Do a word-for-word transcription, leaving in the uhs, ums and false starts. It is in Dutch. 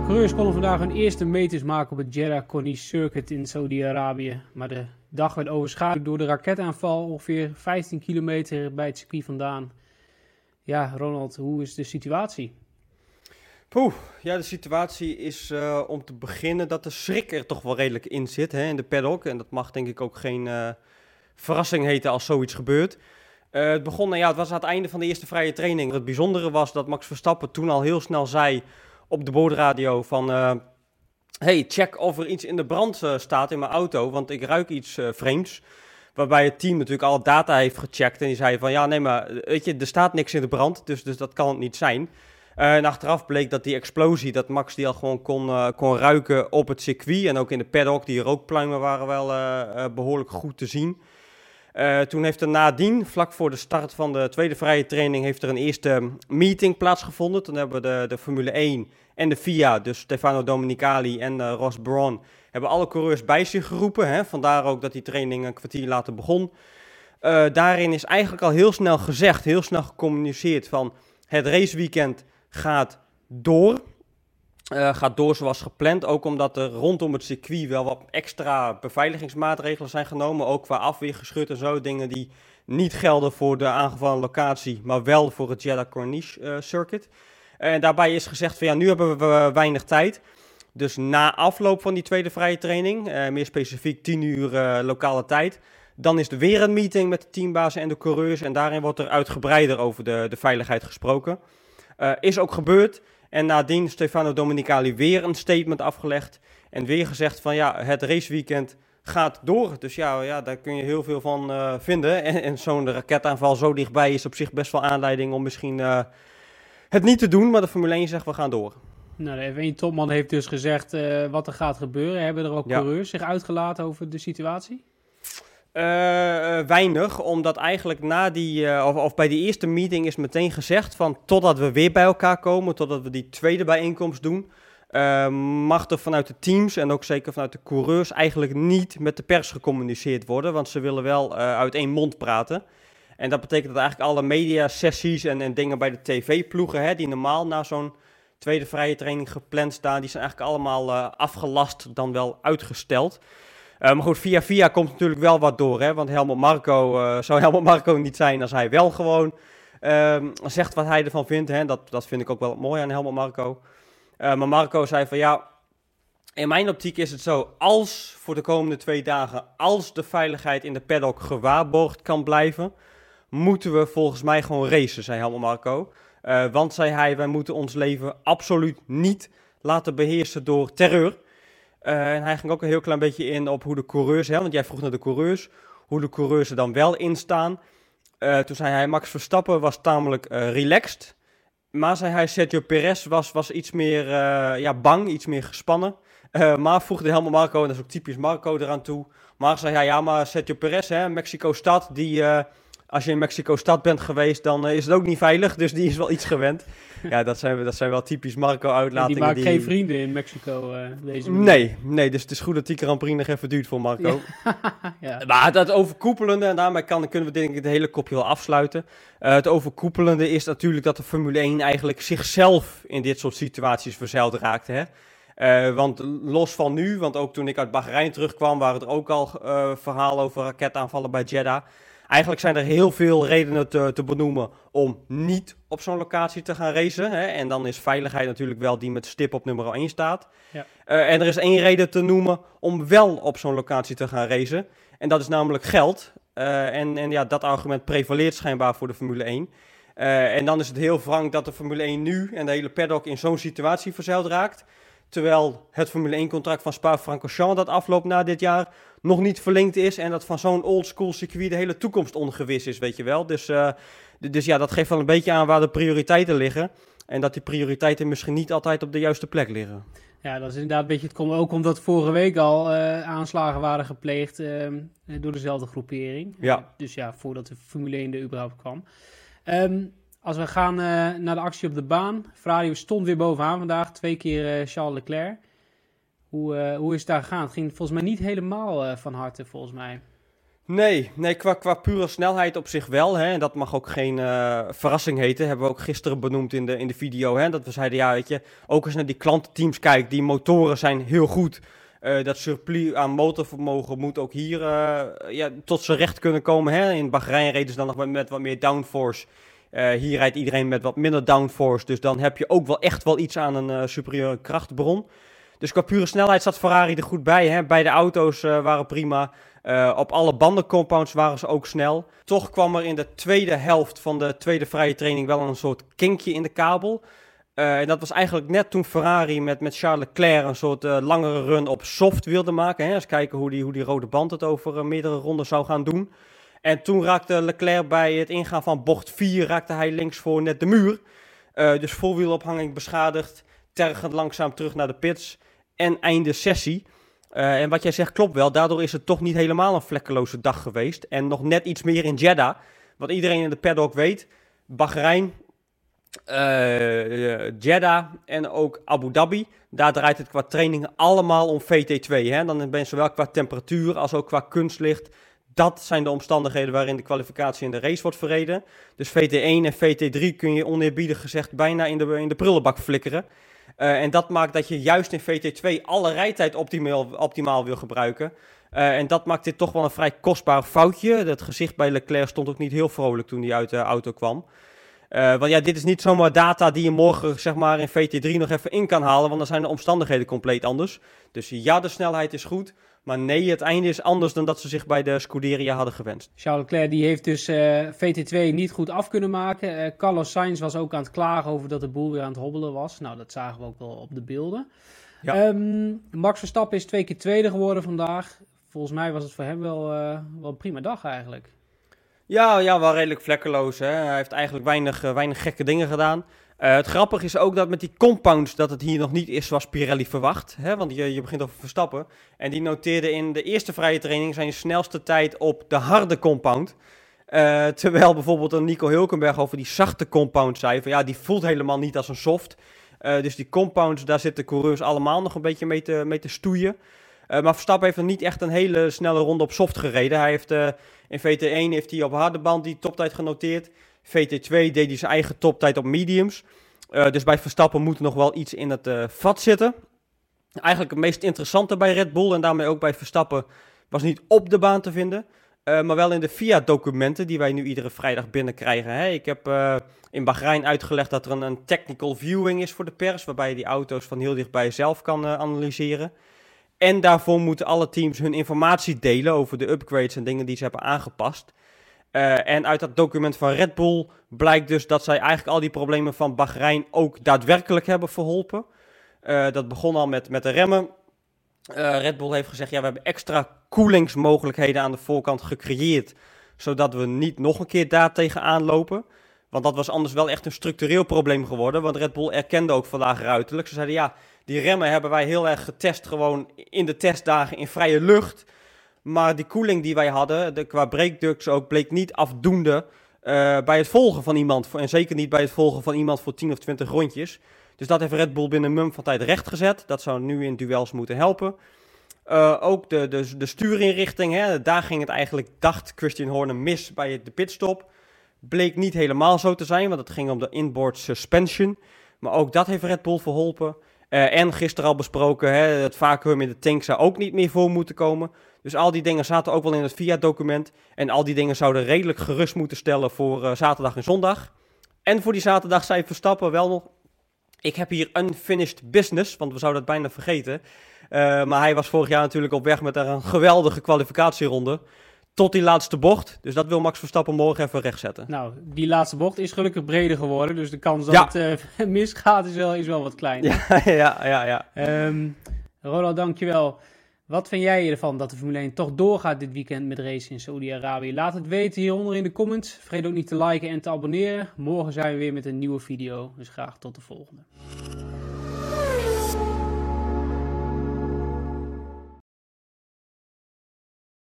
coureurs konden vandaag hun eerste meters maken op het Jeddah Corniche Circuit in Saudi-Arabië. Maar de dag werd overschaduwd door de raketaanval ongeveer vijftien kilometer bij het circuit vandaan. Ja, Ronald, hoe is de situatie? Poeh, ja, de situatie is uh, om te beginnen dat de schrik er toch wel redelijk in zit, hè, in de paddock. En dat mag denk ik ook geen uh, verrassing heten als zoiets gebeurt. Uh, het begon, nou ja, het was aan het einde van de eerste vrije training. Het bijzondere was dat Max Verstappen toen al heel snel zei op de boordradio van... Uh, hey, check of er iets in de brand uh, staat in mijn auto, want ik ruik iets uh, vreemds. Waarbij het team natuurlijk al data heeft gecheckt en die zei van... Ja, nee, maar weet je, er staat niks in de brand, dus, dus dat kan het niet zijn. Uh, en achteraf bleek dat die explosie, dat Max die al gewoon kon, uh, kon ruiken op het circuit. En ook in de paddock, die rookpluimen waren wel uh, uh, behoorlijk goed te zien. Uh, toen heeft er nadien, vlak voor de start van de tweede vrije training, heeft er een eerste meeting plaatsgevonden. Toen hebben de, de Formule één en de F I A, dus Stefano Domenicali en uh, Ross Brawn, hebben alle coureurs bij zich geroepen. Hè? Vandaar ook dat die training een kwartier later begon. Uh, daarin is eigenlijk al heel snel gezegd, heel snel gecommuniceerd van het raceweekend gaat door. Uh, gaat door zoals gepland, ook omdat er rondom het circuit wel wat extra beveiligingsmaatregelen zijn genomen, ook qua afweergeschut en zo, dingen die niet gelden voor de aangevallen locatie, maar wel voor het Jeddah Corniche uh, Circuit. En uh, daarbij is gezegd van ja, nu hebben we weinig tijd, dus na afloop van die tweede vrije training, uh, meer specifiek tien uur uh, lokale tijd, dan is er weer een meeting met de teambazen en de coureurs en daarin wordt er uitgebreider over de, de veiligheid gesproken. Uh, is ook gebeurd. En nadien Stefano Domenicali weer een statement afgelegd. En weer gezegd van ja, het raceweekend gaat door. Dus ja, ja daar kun je heel veel van uh, vinden. En, en zo'n raketaanval zo dichtbij is op zich best wel aanleiding om misschien uh, het niet te doen. Maar de Formule één zegt we gaan door. Nou, de F één topman heeft dus gezegd uh, wat er gaat gebeuren. Hebben er ook ja. coureurs zich uitgelaten over de situatie? Uh, uh, weinig, omdat eigenlijk na die, uh, of, of bij die eerste meeting is meteen gezegd van totdat we weer bij elkaar komen, totdat we die tweede bijeenkomst doen, uh, mag er vanuit de teams en ook zeker vanuit de coureurs eigenlijk niet met de pers gecommuniceerd worden, want ze willen wel uh, uit één mond praten. En dat betekent dat eigenlijk alle mediasessies en, en dingen bij de tv-ploegen, hè, die normaal na zo'n tweede vrije training gepland staan, die zijn eigenlijk allemaal uh, afgelast dan wel uitgesteld. Uh, maar goed, via via komt natuurlijk wel wat door, hè? Want Helmut Marko uh, zou Helmut Marko niet zijn als hij wel gewoon uh, zegt wat hij ervan vindt. Hè? Dat, dat vind ik ook wel mooi aan Helmut Marko. Uh, maar Marko zei van ja, in mijn optiek is het zo, als voor de komende twee dagen, als de veiligheid in de paddock gewaarborgd kan blijven, moeten we volgens mij gewoon racen, zei Helmut Marko. Uh, want, zei hij, wij moeten ons leven absoluut niet laten beheersen door terreur. Uh, en hij ging ook een heel klein beetje in op hoe de coureurs, hè, want jij vroeg naar de coureurs, hoe de coureurs er dan wel in staan. Uh, toen zei hij, Max Verstappen was tamelijk uh, relaxed. Maar zei hij, Sergio Perez was, was iets meer uh, ja, bang, iets meer gespannen. Uh, maar voegde Helmut Marko, en dat is ook typisch Marko, eraan toe. Maar zei hij, ja, maar Sergio Perez, hè, Mexico-stad, die... Uh, Als je in Mexico-stad bent geweest, dan uh, is het ook niet veilig, dus die is wel iets gewend. Ja, dat zijn, dat zijn wel typisch Marco-uitlatingen. Die maakt die... geen vrienden in Mexico, uh, deze manier. Nee, nee, dus het is goed dat die Grand Prix nog even duurt voor Marco. Ja. Ja. Maar dat overkoepelende, en daarmee kan, kunnen we denk ik de hele kopje wel afsluiten. Uh, het overkoepelende is natuurlijk dat de Formule één eigenlijk zichzelf in dit soort situaties verzeild raakt, hè. Uh, want los van nu, want ook toen ik uit Bahrein terugkwam, waren er ook al uh, verhalen over raketaanvallen bij Jeddah. Eigenlijk zijn er heel veel redenen te, te benoemen om niet op zo'n locatie te gaan racen. Hè? En dan is veiligheid natuurlijk wel die met stip op nummer één staat. Ja. Uh, en er is één reden te noemen om wel op zo'n locatie te gaan racen. En dat is namelijk geld. Uh, en, en ja, dat argument prevaleert schijnbaar voor de Formule één. Uh, en dan is het heel wrang dat de Formule één nu en de hele paddock in zo'n situatie verzeild raakt. Terwijl het Formule één contract van Spa-Francorchamps dat afloopt na dit jaar nog niet verlengd is. En dat van zo'n oldschool circuit de hele toekomst ongewis is, weet je wel. Dus, uh, dus ja, dat geeft wel een beetje aan waar de prioriteiten liggen. En dat die prioriteiten misschien niet altijd op de juiste plek liggen. Ja, dat is inderdaad een beetje het komt ook omdat vorige week al uh, aanslagen waren gepleegd uh, door dezelfde groepering. Ja. Uh, dus ja, voordat de Formule één er überhaupt kwam. Um, Als we gaan uh, naar de actie op de baan. Ferrari stond weer bovenaan vandaag. Twee keer uh, Charles Leclerc. Hoe, uh, hoe is het daar gegaan? Het ging volgens mij niet helemaal uh, van harte, volgens mij. Nee, nee qua, qua pure snelheid op zich wel. Hè. En dat mag ook geen uh, verrassing heten. Hebben we ook gisteren benoemd in de, in de video. Hè. Dat we zeiden, ja, weet je, ook als je naar die klantenteams kijkt, die motoren zijn heel goed. Uh, dat surplus aan motorvermogen moet ook hier uh, ja, tot zijn recht kunnen komen. Hè. In Bahrein reden ze dan nog met, met wat meer downforce. Uh, hier rijdt iedereen met wat minder downforce. Dus dan heb je ook wel echt wel iets aan een uh, superieure krachtbron. Dus qua pure snelheid zat Ferrari er goed bij. Hè. Beide auto's uh, waren prima. Uh, op alle bandencompounds waren ze ook snel. Toch kwam er in de tweede helft van de tweede vrije training wel een soort kinkje in de kabel. Uh, en dat was eigenlijk net toen Ferrari met, met Charles Leclerc een soort uh, langere run op soft wilde maken. Hè. Eens kijken hoe die, hoe die rode band het over uh, meerdere ronden zou gaan doen. En toen raakte Leclerc bij het ingaan van bocht vier, raakte hij links voor net de muur. Uh, dus voorwielophanging beschadigd, tergend langzaam terug naar de pits en einde sessie. Uh, en wat jij zegt klopt wel, daardoor is het toch niet helemaal een vlekkeloze dag geweest. En nog net iets meer in Jeddah, wat iedereen in de paddock weet. Bahrein, uh, Jeddah en ook Abu Dhabi. Daar draait het qua trainingen allemaal om V T twee. Hè? Dan ben je zowel qua temperatuur als ook qua kunstlicht. Dat zijn de omstandigheden waarin de kwalificatie en de race wordt verreden. Dus V T één en V T drie kun je oneerbiedig gezegd bijna in de, in de prullenbak flikkeren. Uh, en dat maakt dat je juist in V T twee alle rijtijd optimaal, optimaal wil gebruiken. Uh, en dat maakt dit toch wel een vrij kostbaar foutje. Het gezicht bij Leclerc stond ook niet heel vrolijk toen hij uit de auto kwam. Uh, want ja, dit is niet zomaar data die je morgen zeg maar in V T drie nog even in kan halen. Want dan zijn de omstandigheden compleet anders. Dus ja, de snelheid is goed. Maar nee, het einde is anders dan dat ze zich bij de Scuderia hadden gewenst. Charles Leclerc die heeft dus uh, V T twee niet goed af kunnen maken. Uh, Carlos Sainz was ook aan het klagen over dat de boel weer aan het hobbelen was. Nou, dat zagen we ook wel op de beelden. Ja. Um, Max Verstappen is twee keer tweede geworden vandaag. Volgens mij was het voor hem wel, uh, wel een prima dag eigenlijk. Ja, ja, wel redelijk vlekkeloos. Hè? Hij heeft eigenlijk weinig, uh, weinig gekke dingen gedaan. Uh, het grappige is ook dat met die compounds dat het hier nog niet is zoals Pirelli verwacht. Hè? Want je, je begint over Verstappen. En die noteerde in de eerste vrije training zijn snelste tijd op de harde compound. Uh, terwijl bijvoorbeeld een Nico Hülkenberg over die zachte compound zei van ja, die voelt helemaal niet als een soft. Uh, dus die compounds, daar zitten coureurs allemaal nog een beetje mee te, mee te stoeien. Uh, maar Verstappen heeft er niet echt een hele snelle ronde op soft gereden. Hij heeft uh, in V T één heeft hij op harde band die toptijd genoteerd. V T twee deed hij zijn eigen toptijd op mediums. Uh, dus bij Verstappen moet er nog wel iets in het uh, vat zitten. Eigenlijk het meest interessante bij Red Bull en daarmee ook bij Verstappen was niet op de baan te vinden. Uh, maar wel in de F I A-documenten die wij nu iedere vrijdag binnenkrijgen. Hè. Ik heb uh, in Bahrein uitgelegd dat er een, een technical viewing is voor de pers. Waarbij je die auto's van heel dichtbij zelf kan uh, analyseren. En daarvoor moeten alle teams hun informatie delen over de upgrades en dingen die ze hebben aangepast. Uh, en uit dat document van Red Bull blijkt dus dat zij eigenlijk al die problemen van Bahrein ook daadwerkelijk hebben verholpen. Uh, dat begon al met, met de remmen. Uh, Red Bull heeft gezegd, ja, we hebben extra koelingsmogelijkheden aan de voorkant gecreëerd, zodat we niet nog een keer daar tegenaan lopen. Want dat was anders wel echt een structureel probleem geworden, want Red Bull erkende ook vandaag ruiterlijk. Ze zeiden, ja, die remmen hebben wij heel erg getest gewoon in de testdagen in vrije lucht. Maar die koeling die wij hadden, de, qua breakducts ook, bleek niet afdoende uh, bij het volgen van iemand. En zeker niet bij het volgen van iemand voor tien of twintig rondjes. Dus dat heeft Red Bull binnen een mum van tijd rechtgezet. Dat zou nu in duels moeten helpen. Uh, ook de, de, de stuurinrichting, hè, daar ging het eigenlijk, dacht Christian Horner, mis bij de pitstop. Bleek niet helemaal zo te zijn, want het ging om de inboard suspension. Maar ook dat heeft Red Bull verholpen. Uh, en gisteren al besproken, hè, het vacuüm in de tank zou ook niet meer voor moeten komen. Dus al die dingen zaten ook wel in het F I A-document. En al die dingen zouden redelijk gerust moeten stellen voor uh, zaterdag en zondag. En voor die zaterdag zei Verstappen wel nog, ik heb hier unfinished business, want we zouden het bijna vergeten. Uh, maar hij was vorig jaar natuurlijk op weg met een geweldige kwalificatieronde. Tot die laatste bocht. Dus dat wil Max Verstappen morgen even rechtzetten. Nou, die laatste bocht is gelukkig breder geworden. Dus de kans dat ja. het uh, misgaat is wel, is wel wat kleiner. Ja, ja, ja. ja. Um, Ronald, dankjewel. Wat vind jij ervan dat de Formule één toch doorgaat dit weekend met racen in Saudi-Arabië? Laat het weten hieronder in de comments. Vergeet ook niet te liken en te abonneren. Morgen zijn we weer met een nieuwe video. Dus graag tot de volgende.